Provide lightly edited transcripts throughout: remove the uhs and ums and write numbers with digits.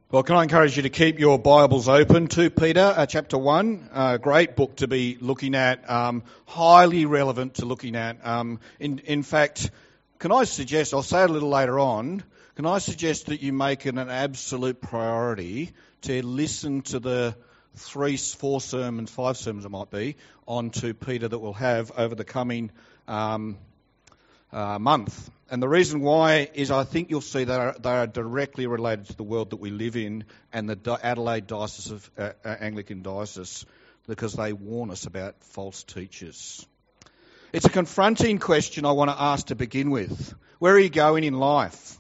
Well, can I encourage you to keep your Bibles open to Peter chapter 1. Great book to be looking at, highly relevant to looking at. In fact, can I suggest, I'll say it a little later on, can I suggest that you make it an absolute priority to listen to the 5 sermons it might be, on to Peter that we'll have over the coming month. And the reason why is I think you'll see that they are directly related to the world that we live in and the Adelaide Diocese of Anglican Diocese, because they warn us about false teachers. It's a confronting question I want to ask to begin with. Where are you going in life?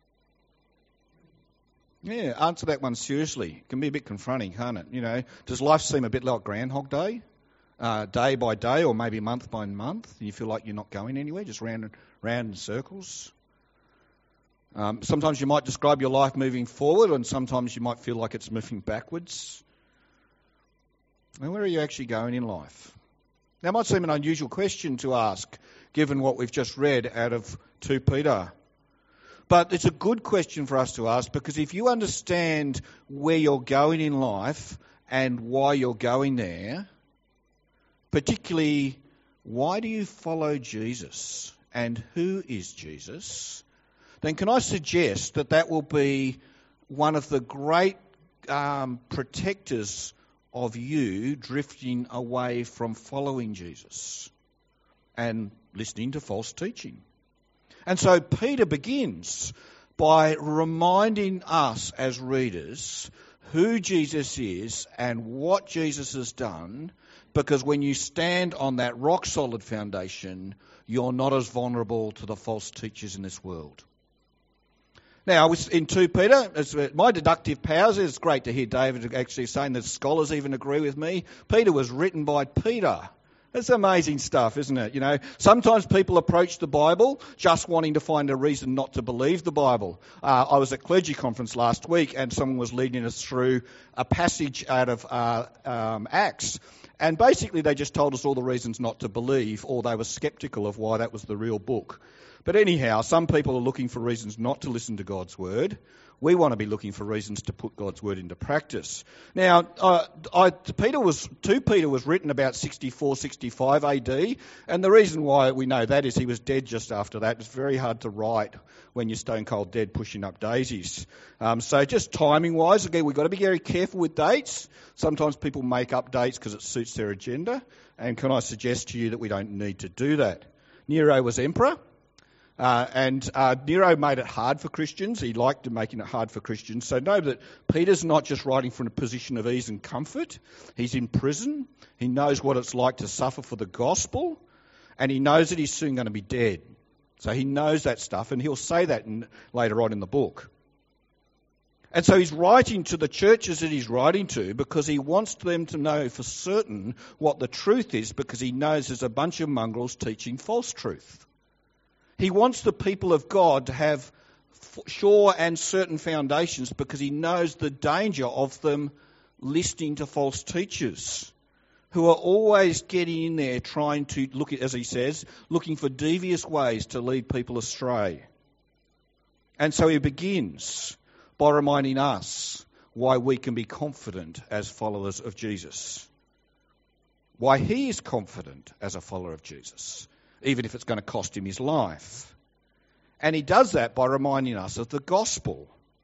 Yeah, answer that one seriously. It can be a bit confronting, can't it? You know, does life seem a bit like Groundhog Day? Day by day, or maybe month by month, and you feel like you're not going anywhere, just round in circles. Sometimes you might describe your life moving forward, and sometimes you might feel like it's moving backwards. And where are you actually going in life? That might seem an unusual question to ask, given what we've just read out of 2 Peter. But it's a good question for us to ask, because if you understand where you're going in life and why you're going there, particularly, why do you follow Jesus and who is Jesus? Then can I suggest that will be one of the great protectors of you drifting away from following Jesus and listening to false teaching. And so Peter begins by reminding us as readers who Jesus is and what Jesus has done, because when you stand on that rock-solid foundation, you're not as vulnerable to the false teachers in this world. Now, in 2 Peter, my deductive powers, it's great to hear David actually saying that scholars even agree with me. Peter was written by Peter. That's amazing stuff, isn't it? You know, sometimes people approach the Bible just wanting to find a reason not to believe the Bible. I was at clergy conference last week, and someone was leading us through a passage out of Acts. And basically they just told us all the reasons not to believe, or they were sceptical of why that was the real book. But anyhow, some people are looking for reasons not to listen to God's word. We want to be looking for reasons to put God's word into practice. Now, 2 Peter was written about 64, 65 AD, and the reason why we know that is he was dead just after that. It's very hard to write when you're stone cold dead pushing up daisies. So just timing-wise, again, we've got to be very careful with dates. Sometimes people make up dates because it suits their agenda, and can I suggest to you that we don't need to do that. Nero was emperor. And Nero made it hard for Christians. He liked making it hard for Christians. So know that Peter's not just writing from a position of ease and comfort. He's in prison. He knows what it's like to suffer for the gospel. And he knows that he's soon going to be dead. So he knows that stuff, and he'll say that later on in the book. And so he's writing to the churches that he's writing to because he wants them to know for certain what the truth is, because he knows there's a bunch of mongrels teaching false truth. He wants the people of God to have sure and certain foundations, because he knows the danger of them listening to false teachers who are always getting in there trying to look at, as he says, looking for devious ways to lead people astray. And so he begins by reminding us why we can be confident as followers of Jesus. Why he is confident as a follower of Jesus, even if it's going to cost him his life. And he does that by reminding us of the gospel.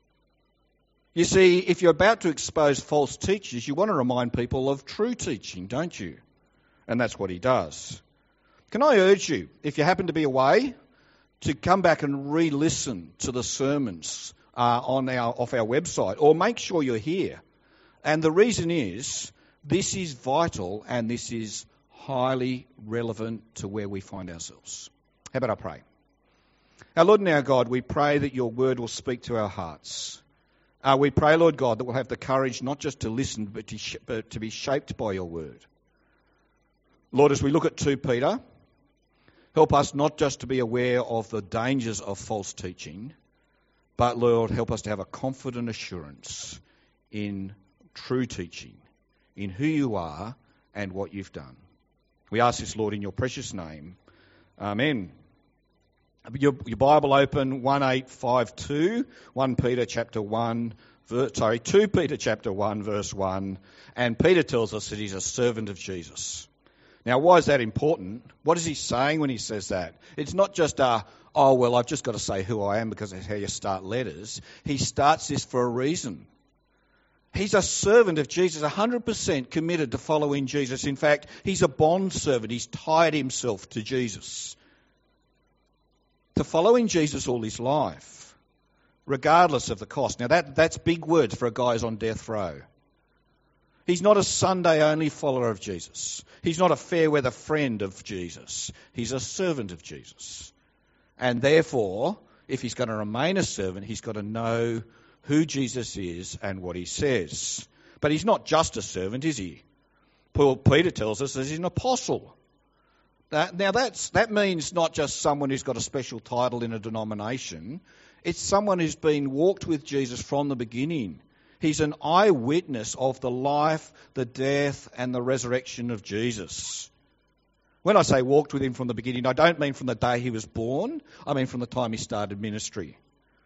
You see, if you're about to expose false teachers, you want to remind people of true teaching, don't you? And that's what he does. Can I urge you, if you happen to be away, to come back and re-listen to the sermons off our website, or make sure you're here. And the reason is, this is vital and this is highly relevant to where we find ourselves. How about I pray? Our Lord and our God, we pray that your word will speak to our hearts. We pray, Lord God, that we'll have the courage not just to listen, but to be shaped by your word. Lord, as we look at 2 Peter, help us not just to be aware of the dangers of false teaching, but, Lord, help us to have a confident assurance in true teaching, in who you are and what you've done. We ask this, Lord, in your precious name. Amen. Your Bible open, 1852, 1 Peter chapter 1, 2 Peter chapter 1, verse 1, and Peter tells us that he's a servant of Jesus. Now, why is that important? What is he saying when he says that? It's not just I've just got to say who I am because that's how you start letters. He starts this for a reason. He's a servant of Jesus, 100% committed to following Jesus. In fact, he's a bond servant. He's tied himself to Jesus, to following Jesus all his life, regardless of the cost. Now, that's big words for a guy who's on death row. He's not a Sunday-only follower of Jesus. He's not a fair-weather friend of Jesus. He's a servant of Jesus. And therefore, if he's going to remain a servant, he's got to know who Jesus is and what he says. But he's not just a servant, is he? Peter tells us that he's an apostle. That means not just someone who's got a special title in a denomination. It's someone who's been walked with Jesus from the beginning. He's an eyewitness of the life, the death, and the resurrection of Jesus. When I say walked with him from the beginning, I don't mean from the day he was born. I mean from the time he started ministry.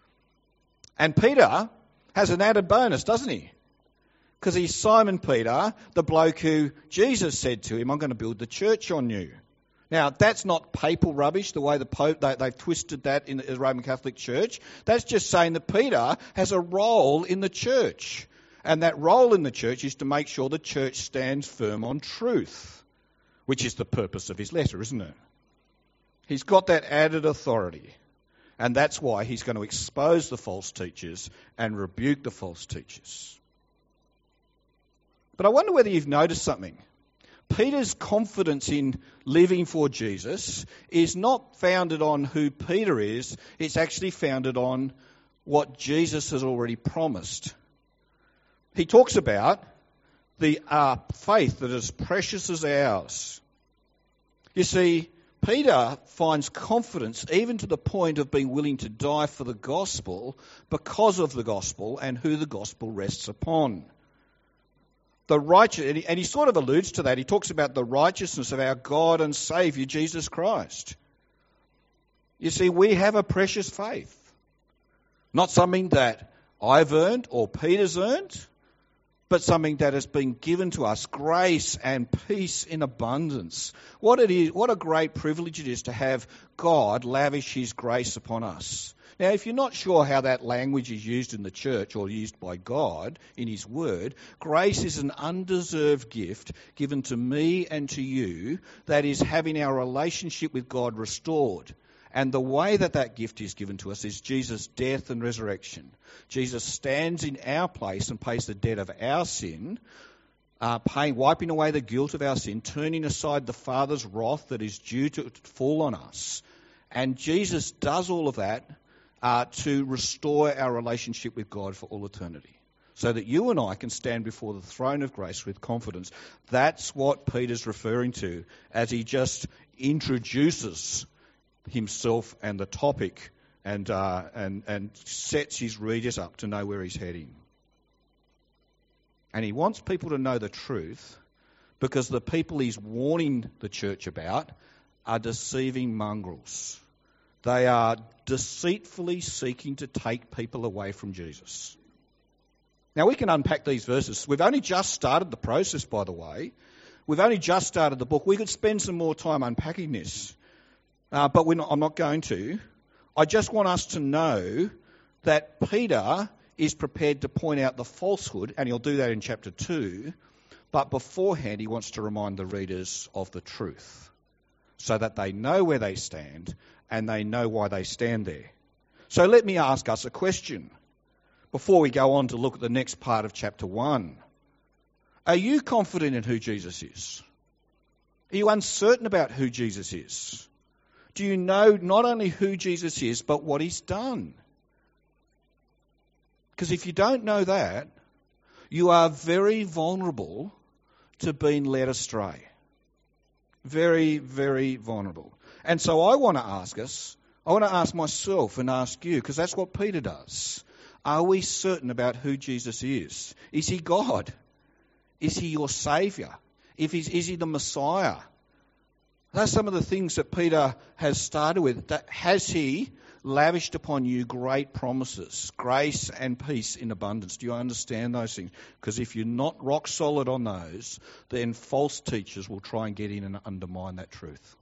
And Peter has an added bonus, doesn't he? Because he's Simon Peter, the bloke who Jesus said to him, I'm going to build the church on you. Now, that's not papal rubbish, the way the Pope, they've twisted that in the Roman Catholic Church. That's just saying that Peter has a role in the church. And that role in the church is to make sure the church stands firm on truth, which is the purpose of his letter, isn't it? He's got that added authority. And that's why he's going to expose the false teachers and rebuke the false teachers. But I wonder whether you've noticed something. Peter's confidence in living for Jesus is not founded on who Peter is. It's actually founded on what Jesus has already promised. He talks about the faith that is precious as ours. You see, Peter finds confidence even to the point of being willing to die for the gospel because of the gospel and who the gospel rests upon. The righteous, and he sort of alludes to that. He talks about the righteousness of our God and Saviour, Jesus Christ. You see, we have a precious faith. Not something that I've earned or Peter's earned, but something that has been given to us, grace and peace in abundance. What a great privilege it is to have God lavish his grace upon us. Now, if you're not sure how that language is used in the church or used by God in his word, grace is an undeserved gift given to me and to you that is having our relationship with God restored. And the way that gift is given to us is Jesus' death and resurrection. Jesus stands in our place and pays the debt of our sin, wiping away the guilt of our sin, turning aside the Father's wrath that is due to fall on us. And Jesus does all of that to restore our relationship with God for all eternity, so that you and I can stand before the throne of grace with confidence. That's what Peter's referring to as he just introduces himself and the topic and sets his readers up to know where he's heading. And he wants people to know the truth because the people he's warning the church about are deceiving mongrels. They are deceitfully seeking to take people away from Jesus. Now, we can unpack these verses. We've only just started the process, by the way. We've only just started the book. We could spend some more time unpacking this, but I'm not going to. I just want us to know that Peter is prepared to point out the falsehood, and he'll do that in chapter 2, but beforehand he wants to remind the readers of the truth so that they know where they stand and they know why they stand there. So let me ask us a question before we go on to look at the next part of chapter 1. Are you confident in who Jesus is? Are you uncertain about who Jesus is? Do you know not only who Jesus is, but what he's done? Because if you don't know that, you are very vulnerable to being led astray. Very, very vulnerable. And so I want to ask myself and ask you, because that's what Peter does. Are we certain about who Jesus is? Is he God? Is he your Saviour? Is he the Messiah? That's some of the things that Peter has started with. Has he lavished upon you great promises, grace and peace in abundance. Do you understand those things? Because if you're not rock solid on those, then false teachers will try and get in and undermine that truth.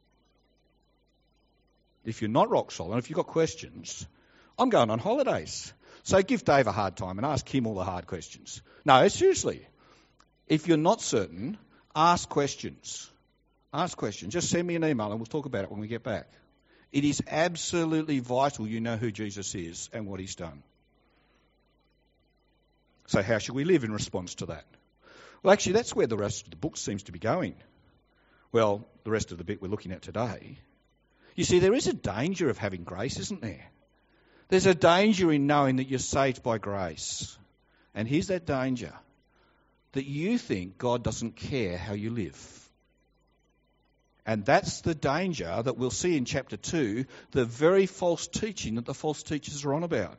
If you're not rock solid, if you've got questions, I'm going on holidays. So give Dave a hard time and ask him all the hard questions. No, seriously. If you're not certain, ask questions. Ask questions. Just send me an email and we'll talk about it when we get back. It is absolutely vital you know who Jesus is and what he's done. So how should we live in response to that? Well, actually, that's where the rest of the book seems to be going. Well, the rest of the bit we're looking at today. You see, there is a danger of having grace, isn't there? There's a danger in knowing that you're saved by grace. And here's that danger. That you think God doesn't care how you live. And that's the danger that we'll see in chapter 2, the very false teaching that the false teachers are on about.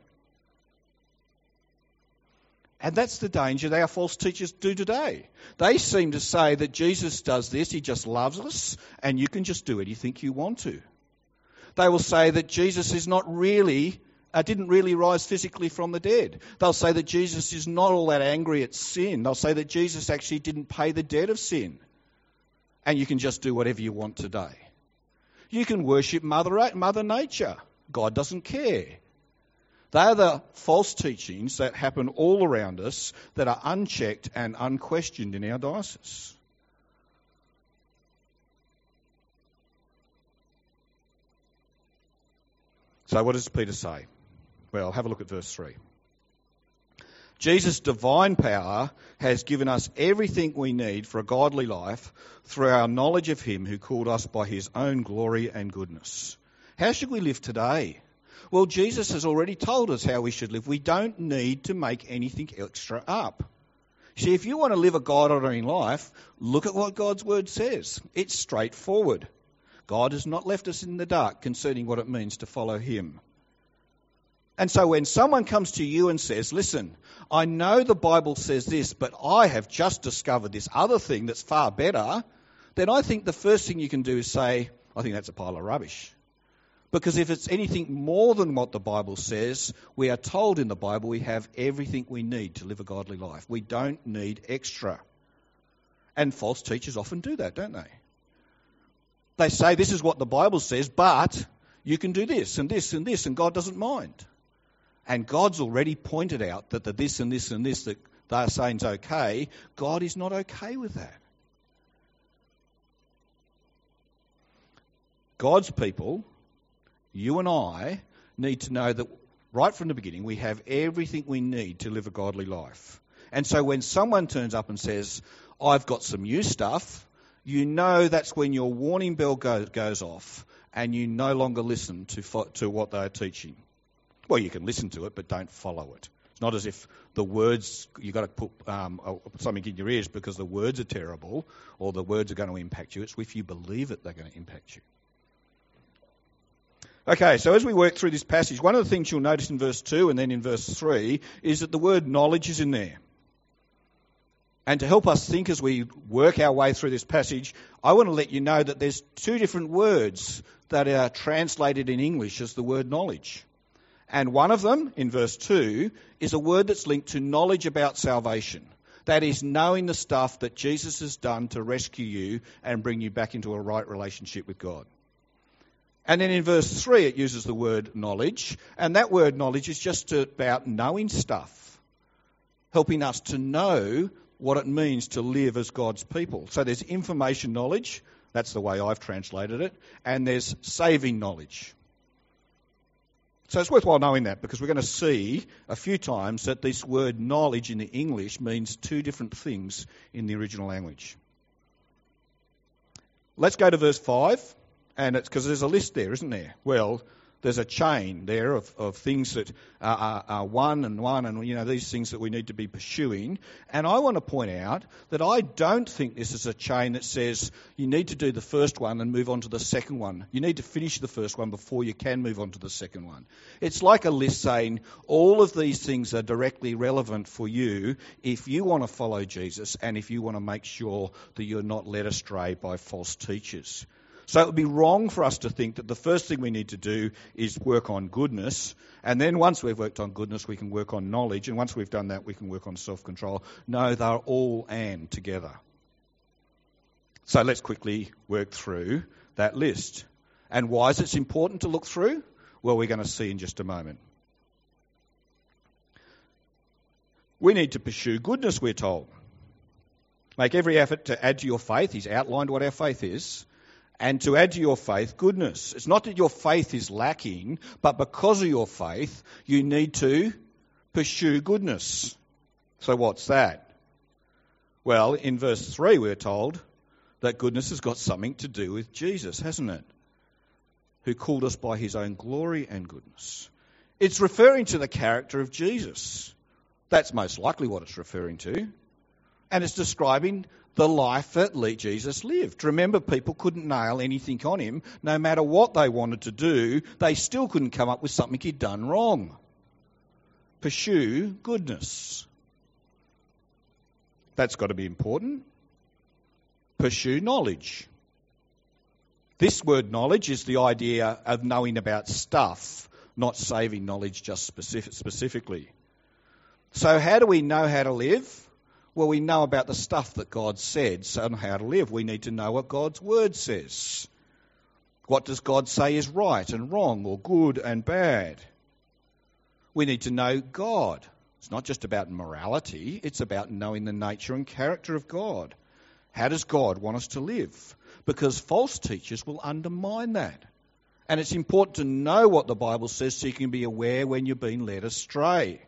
And that's the danger that our false teachers do today. They seem to say that Jesus does this, he just loves us, and you can just do anything you want to. They will say that Jesus is not really, didn't really rise physically from the dead. They'll say that Jesus is not all that angry at sin. They'll say that Jesus actually didn't pay the debt of sin. And you can just do whatever you want today. You can worship Mother Nature. God doesn't care. They are the false teachings that happen all around us that are unchecked and unquestioned in our diocese. So what does Peter say? Well, have a look at verse 3. Jesus' divine power has given us everything we need for a godly life through our knowledge of him who called us by his own glory and goodness. How should we live today? Well, Jesus has already told us how we should live. We don't need to make anything extra up. See, if you want to live a God-honouring life, look at what God's word says. It's straightforward. God has not left us in the dark concerning what it means to follow him. And so when someone comes to you and says, listen, I know the Bible says this, but I have just discovered this other thing that's far better, then I think the first thing you can do is say, I think that's a pile of rubbish. Because if it's anything more than what the Bible says, we are told in the Bible we have everything we need to live a godly life. We don't need extra. And false teachers often do that, don't they? They say this is what the Bible says, but you can do this and this and this, and God doesn't mind. And God's already pointed out that the this and this and this that they're saying is okay. God is not okay with that. God's people, you and I, need to know that right from the beginning we have everything we need to live a godly life. And so when someone turns up and says, I've got some new stuff, you know that's when your warning bell goes off and you no longer listen to what they're teaching. Well, you can listen to it, but don't follow it. It's not as if the words, you've got to put something in your ears because the words are terrible or the words are going to impact you. It's if you believe it, they're going to impact you. Okay, so as we work through this passage, one of the things you'll notice in verse 2 and then in verse 3 is that the word knowledge is in there. And to help us think as we work our way through this passage, I want to let you know that there's two different words that are translated in English as the word knowledge. And one of them, in verse 2, is a word that's linked to knowledge about salvation. That is knowing the stuff that Jesus has done to rescue you and bring you back into a right relationship with God. And then in verse 3 it uses the word knowledge, and that word knowledge is just about knowing stuff, helping us to know what it means to live as God's people. So there's information knowledge, that's the way I've translated it, and there's saving knowledge. So it's worthwhile knowing that because we're going to see a few times that this word knowledge in the English means two different things in the original language. Let's go to verse 5, and it's because there's a list there, isn't there? Well, there's a chain there of things that are one and, you know, these things that we need to be pursuing. And I want to point out that I don't think this is a chain that says you need to do the first one and move on to the second one. You need to finish the first one before you can move on to the second one. It's like a list saying all of these things are directly relevant for you if you want to follow Jesus and if you want to make sure that you're not led astray by false teachers. So it would be wrong for us to think that the first thing we need to do is work on goodness, and then once we've worked on goodness, we can work on knowledge, and once we've done that, we can work on self-control. No, they're all and together. So let's quickly work through that list. And why is it important to look through? Well, we're going to see in just a moment. We need to pursue goodness, we're told. Make every effort to add to your faith. He's outlined what our faith is. And to add to your faith, goodness. It's not that your faith is lacking, but because of your faith, you need to pursue goodness. So what's that? Well, in verse 3, we're told that goodness has got something to do with Jesus, hasn't it? Who called us by his own glory and goodness. It's referring to the character of Jesus. That's most likely what it's referring to. And it's describing the life that Jesus lived. Remember, people couldn't nail anything on him. No matter what they wanted to do, they still couldn't come up with something he'd done wrong. Pursue goodness. That's got to be important. Pursue knowledge. This word knowledge is the idea of knowing about stuff, not saving knowledge just specifically. So how do we know how to live? Well, we know about the stuff that God said, so how to live. We need to know what God's word says. What does God say is right and wrong, or good and bad? We need to know God. It's not just about morality, it's about knowing the nature and character of God. How does God want us to live? Because false teachers will undermine that. And it's important to know what the Bible says so you can be aware when you're being led astray.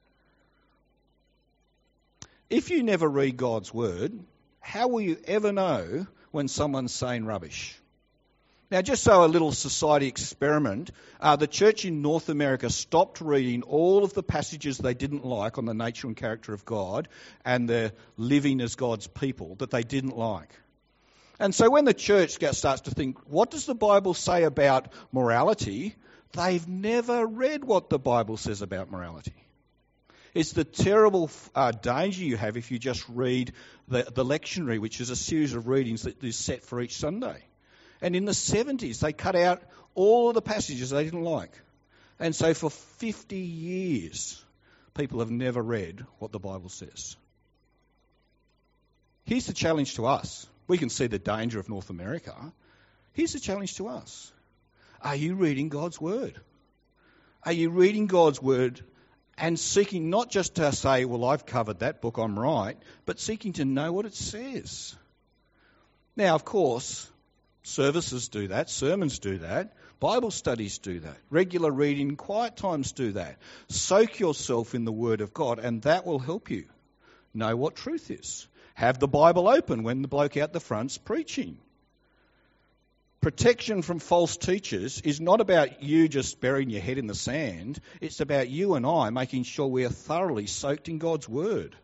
If you never read God's word, how will you ever know when someone's saying rubbish? Now, just so a little society experiment, the church in North America stopped reading all of the passages they didn't like on the nature and character of God and the living as God's people that they didn't like. And so when the church starts to think, what does the Bible say about morality? They've never read what the Bible says about morality. It's the terrible danger you have if you just read the lectionary, which is a series of readings that is set for each Sunday. And in the 70s, they cut out all of the passages they didn't like. And so for 50 years, people have never read what the Bible says. Here's the challenge to us. We can see the danger of North America. Here's the challenge to us. Are you reading God's word? Are you reading God's word and seeking not just to say, well, I've covered that book, I'm right, but seeking to know what it says? Now, of course, services do that, sermons do that, Bible studies do that, regular reading, quiet times do that. Soak yourself in the Word of God, and that will help you know what truth is. Have the Bible open when the bloke out the front's preaching. Protection from false teachers is not about you just burying your head in the sand. It's about you and I making sure we are thoroughly soaked in God's Word.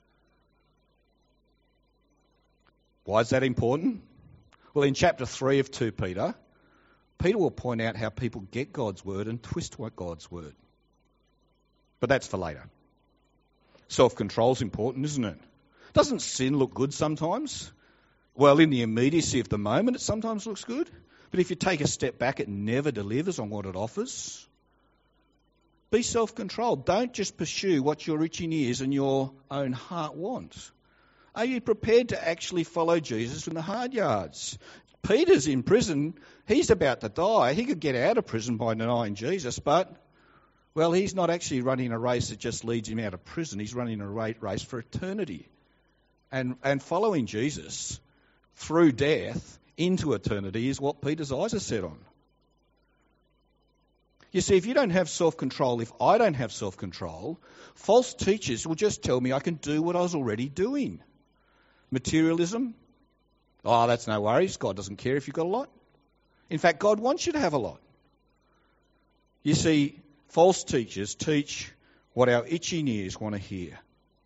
Why is that important? Well, in chapter 3 of 2 Peter, Peter will point out how people get God's Word and twist God's Word. But that's for later. Self-control is important, isn't it? Doesn't sin look good sometimes? Well, in the immediacy of the moment, it sometimes looks good. But if you take a step back, it never delivers on what it offers. Be self-controlled. Don't just pursue what your itching ears and your own heart want. Are you prepared to actually follow Jesus in the hard yards? Peter's in prison. He's about to die. He could get out of prison by denying Jesus, but, well, he's not actually running a race that just leads him out of prison. He's running a race for eternity. And following Jesus through death into eternity is what Peter's eyes are set on. You see, if you don't have self-control, if I don't have self-control, false teachers will just tell me I can do what I was already doing. Materialism, oh, that's no worries. God doesn't care if you've got a lot. In fact, God wants you to have a lot. You see, false teachers teach what our itching ears want to hear.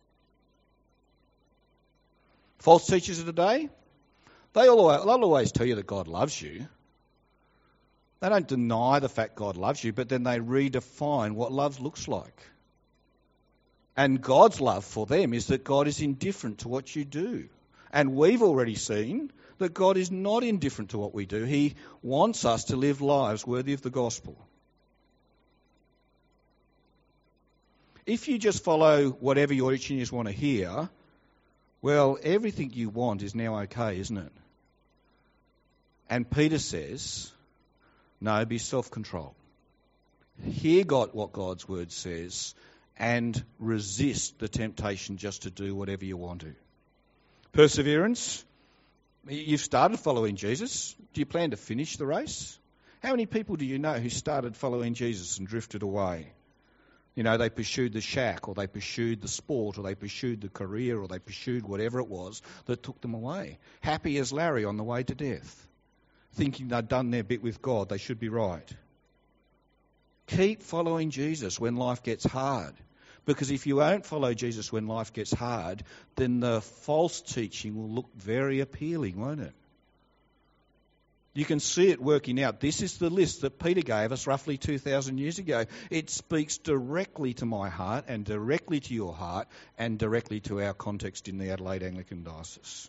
False teachers of today, they'll always tell you that God loves you. They don't deny the fact God loves you, but then they redefine what love looks like. And God's love for them is that God is indifferent to what you do. And we've already seen that God is not indifferent to what we do. He wants us to live lives worthy of the gospel. If you just follow whatever your itching ears want to hear, well, everything you want is now okay, isn't it? And Peter says, no, be self-controlled. Hear what God's word says and resist the temptation just to do whatever you want to. Perseverance. You've started following Jesus. Do you plan to finish the race? How many people do you know who started following Jesus and drifted away? You know, they pursued the shack, or they pursued the sport, or they pursued the career, or they pursued whatever it was that took them away. Happy as Larry on the way to death, thinking they'd done their bit with God, they should be right. Keep following Jesus when life gets hard. Because if you won't follow Jesus when life gets hard, then the false teaching will look very appealing, won't it? You can see it working out. This is the list that Peter gave us roughly 2,000 years ago. It speaks directly to my heart and directly to your heart and directly to our context in the Adelaide Anglican Diocese.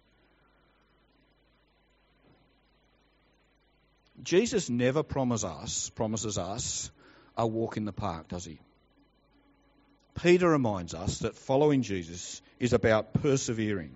Jesus never promises us a walk in the park, does he? Peter reminds us that following Jesus is about persevering.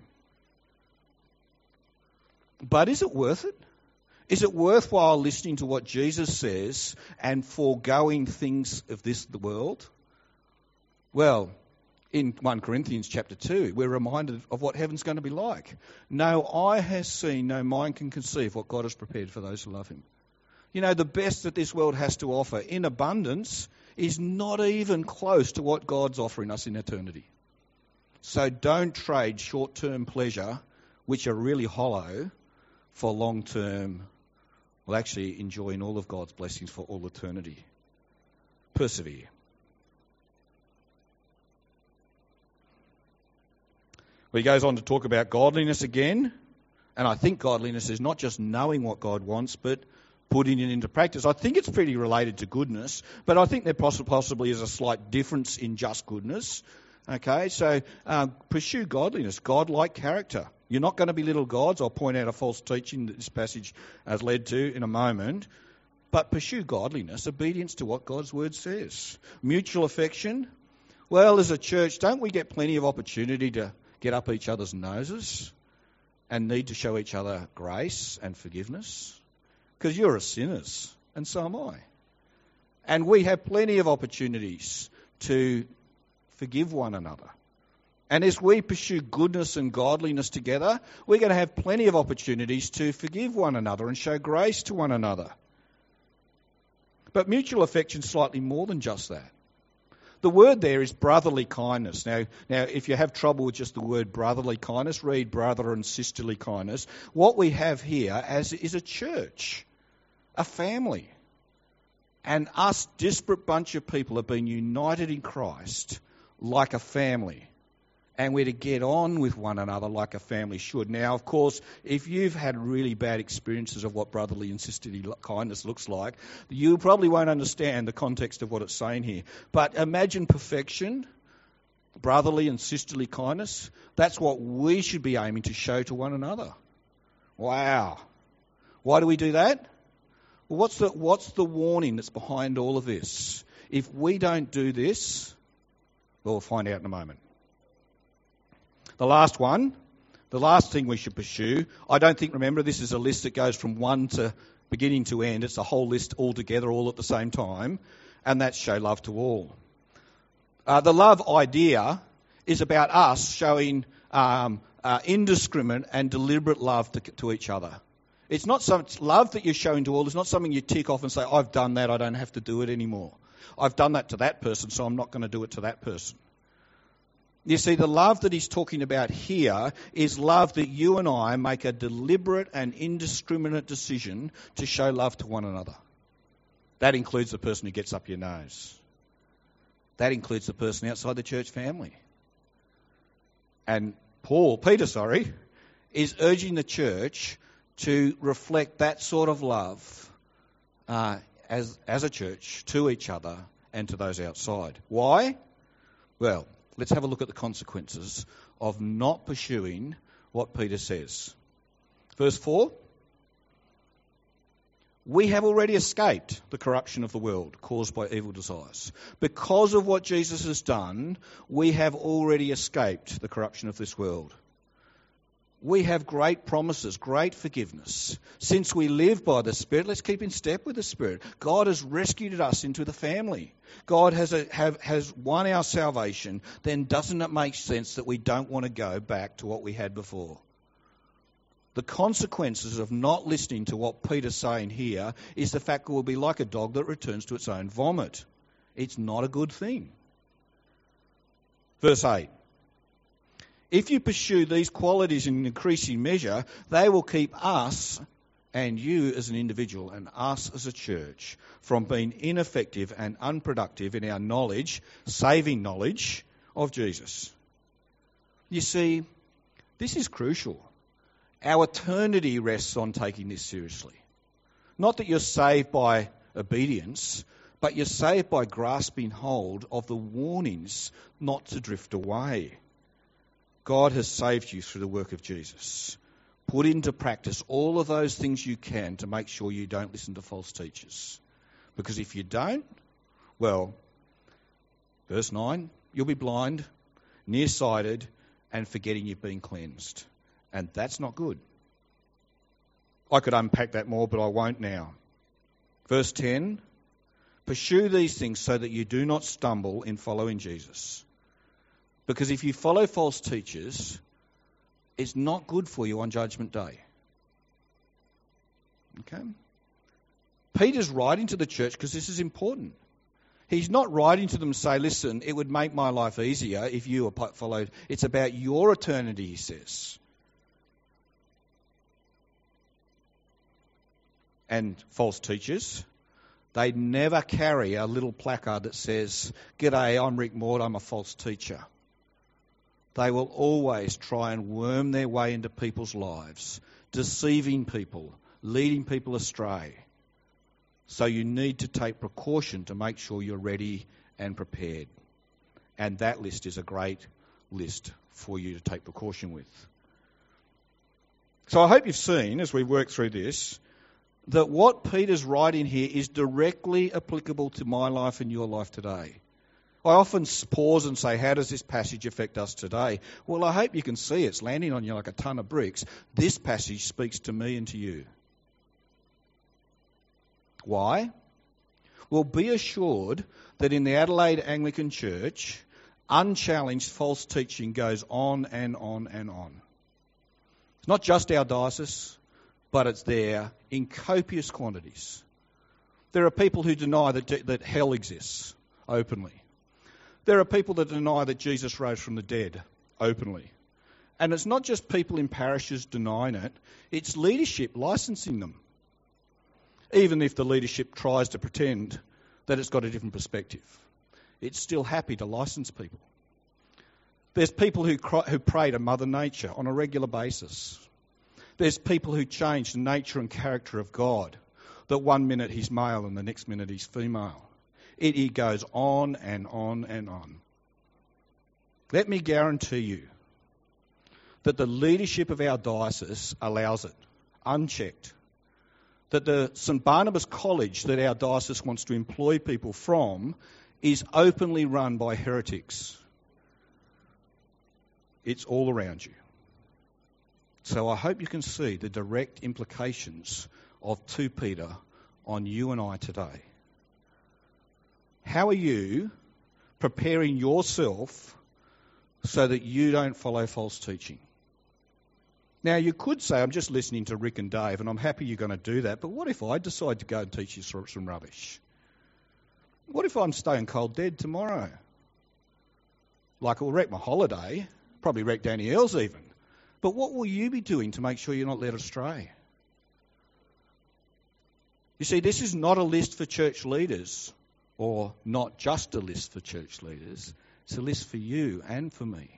But is it worth it? Is it worthwhile listening to what Jesus says and foregoing things of this world? Well, in 1 Corinthians chapter 2, we're reminded of what heaven's going to be like. No eye has seen, no mind can conceive what God has prepared for those who love him. You know, the best that this world has to offer in abundance is not even close to what God's offering us in eternity. So don't trade short-term pleasure, which are really hollow, for long-term, well, actually enjoying all of God's blessings for all eternity. Persevere. Well, he goes on to talk about godliness again. And I think godliness is not just knowing what God wants, but putting it into practice. I think it's pretty related to goodness, but I think there possibly is a slight difference in just goodness. Okay, so pursue godliness, God-like character. You're not going to be little gods. I'll point out a false teaching that this passage has led to in a moment. But pursue godliness, obedience to what God's word says. Mutual affection. Well, as a church, don't we get plenty of opportunity to get up each other's noses and need to show each other grace and forgiveness? Because you're a sinners, and so am I. And we have plenty of opportunities to forgive one another. And as we pursue goodness and godliness together, we're going to have plenty of opportunities to forgive one another and show grace to one another. But mutual affection is slightly more than just that. The word there is brotherly kindness. Now, if you have trouble with just the word brotherly kindness, read brother and sisterly kindness. What we have here is a church, a family. And us disparate bunch of people have been united in Christ like a family. And we're to get on with one another like a family should. Now, of course, if you've had really bad experiences of what brotherly and sisterly kindness looks like, you probably won't understand the context of what it's saying here. But imagine perfection, brotherly and sisterly kindness. That's what we should be aiming to show to one another. Wow. Why do we do that? Well, what's the warning that's behind all of this? If we don't do this, well, we'll find out in a moment. The last thing we should pursue, remember, this is a list that goes from one to beginning to end. It's a whole list all together, all at the same time, and that's show love to all. The love idea is about us showing indiscriminate and deliberate love to each other. It's not some love that you're showing to all. It's not something you tick off and say, I've done that, I don't have to do it anymore. I've done that to that person, so I'm not going to do it to that person. You see, the love that he's talking about here is love that you and I make a deliberate and indiscriminate decision to show love to one another. That includes the person who gets up your nose. That includes the person outside the church family. And Peter, is urging the church to reflect that sort of love as a church to each other and to those outside. Why? Well, let's have a look at the consequences of not pursuing what Peter says. Verse 4. We have already escaped the corruption of the world caused by evil desires. Because of what Jesus has done, we have already escaped the corruption of this world. We have great promises, great forgiveness. Since we live by the Spirit, let's keep in step with the Spirit. God has rescued us into the family. God has won our salvation. Then doesn't it make sense that we don't want to go back to what we had before? The consequences of not listening to what Peter's saying here is the fact that we'll be like a dog that returns to its own vomit. It's not a good thing. Verse 8. If you pursue these qualities in increasing measure, they will keep us and you as an individual and us as a church from being ineffective and unproductive in our knowledge, saving knowledge of Jesus. You see, this is crucial. Our eternity rests on taking this seriously. Not that you're saved by obedience, but you're saved by grasping hold of the warnings not to drift away. God has saved you through the work of Jesus. Put into practice all of those things you can to make sure you don't listen to false teachers. Because if you don't, well, verse 9, you'll be blind, nearsighted, and forgetting you've been cleansed. And that's not good. I could unpack that more, but I won't now. Verse 10, pursue these things so that you do not stumble in following Jesus. Because if you follow false teachers, it's not good for you on Judgment Day. Okay? Peter's writing to the church because this is important. He's not writing to them to say, listen, it would make my life easier if you followed. It's about your eternity, he says. And false teachers, they never carry a little placard that says, "G'day, I'm Rick Maud, I'm a false teacher." They will always try and worm their way into people's lives, deceiving people, leading people astray. So you need to take precaution to make sure you're ready and prepared. And that list is a great list for you to take precaution with. So I hope you've seen, as we work through this, that what Peter's writing here is directly applicable to my life and your life today. I often pause and say, how does this passage affect us today? Well, I hope you can see it's landing on you like a ton of bricks. This passage speaks to me and to you. Why? Well, be assured that in the Adelaide Anglican Church, unchallenged false teaching goes on and on and on. It's not just our diocese, but it's there in copious quantities. There are people who deny that hell exists openly. There are people that deny that Jesus rose from the dead openly. And it's not just people in parishes denying it, it's leadership licensing them. Even if the leadership tries to pretend that it's got a different perspective, it's still happy to license people. There's people who pray to Mother Nature on a regular basis. There's people who change the nature and character of God, that one minute he's male and the next minute he's female. It goes on and on and on. Let me guarantee you that the leadership of our diocese allows it, unchecked. That the St Barnabas College that our diocese wants to employ people from is openly run by heretics. It's all around you. So I hope you can see the direct implications of 2 Peter on you and I today. How are you preparing yourself so that you don't follow false teaching? Now, you could say, I'm just listening to Rick and Dave, and I'm happy you're going to do that, but what if I decide to go and teach you some rubbish? What if I'm stone cold dead tomorrow? Like, it'll wreck my holiday, probably wreck Danny Earls even. But what will you be doing to make sure you're not led astray? You see, this is not a list for church leaders, or not just a list for church leaders. It's a list for you and for me.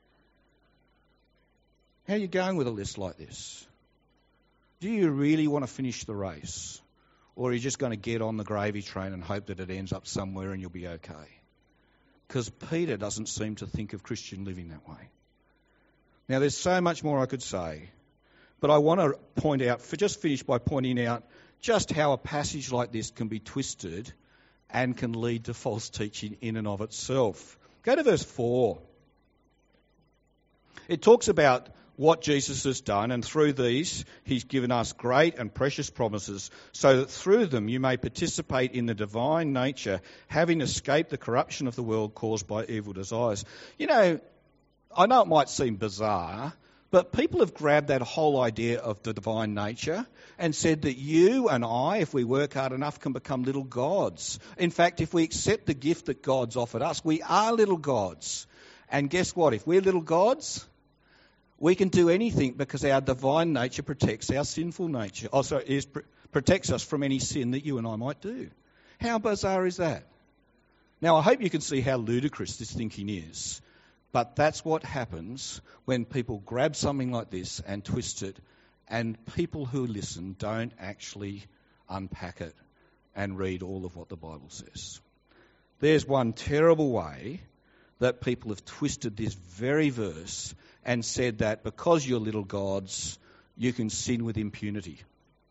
How are you going with a list like this? Do you really want to finish the race? Or are you just going to get on the gravy train and hope that it ends up somewhere and you'll be okay? Because Peter doesn't seem to think of Christian living that way. Now, there's so much more I could say, but I want to point out, finish by pointing out just how a passage like this can be twisted and can lead to false teaching in and of itself. Go to verse 4. It talks about what Jesus has done, and through these he's given us great and precious promises, so that through them you may participate in the divine nature, having escaped the corruption of the world caused by evil desires. You know, I know it might seem bizarre, but people have grabbed that whole idea of the divine nature and said that you and I, if we work hard enough, can become little gods. In fact, if we accept the gift that God's offered us, we are little gods. And guess what? If we're little gods, we can do anything because our divine nature protects our sinful nature. Protects us from any sin that you and I might do. How bizarre is that? Now, I hope you can see how ludicrous this thinking is. But that's what happens when people grab something like this and twist it, and people who listen don't actually unpack it and read all of what the Bible says. There's one terrible way that people have twisted this very verse and said that because you're little gods, you can sin with impunity.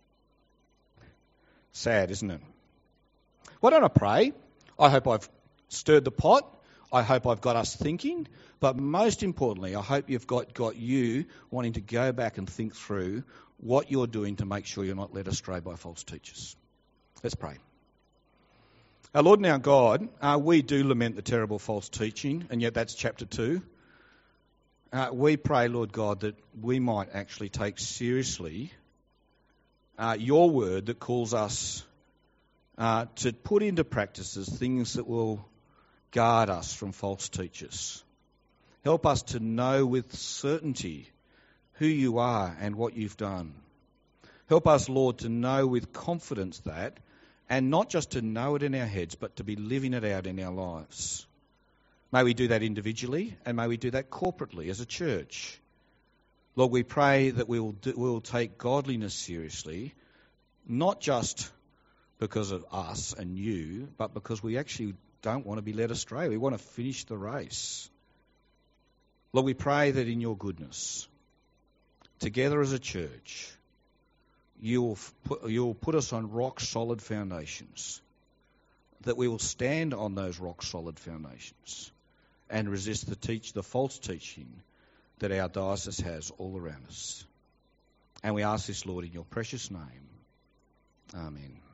Sad, isn't it? Why don't I pray? I hope I've stirred the pot. I hope I've got us thinking. But most importantly, I hope you've got you wanting to go back and think through what you're doing to make sure you're not led astray by false teachers. Let's pray. Our Lord and our God, we do lament the terrible false teaching, and yet that's chapter 2. We pray, Lord God, that we might actually take seriously your word that calls us to put into practices things that will guard us from false teachers. Help us to know with certainty who you are and what you've done. Help us, Lord, to know with confidence that, and not just to know it in our heads, but to be living it out in our lives. May we do that individually, and may we do that corporately as a church. Lord, we pray that we will take godliness seriously, not just because of us and you, but because we actually don't want to be led astray. We want to finish the race. Lord, we pray that in your goodness, together as a church, you'll put us on rock-solid foundations, that we will stand on those rock-solid foundations and resist the false teaching that our diocese has all around us. And we ask this, Lord, in your precious name. Amen.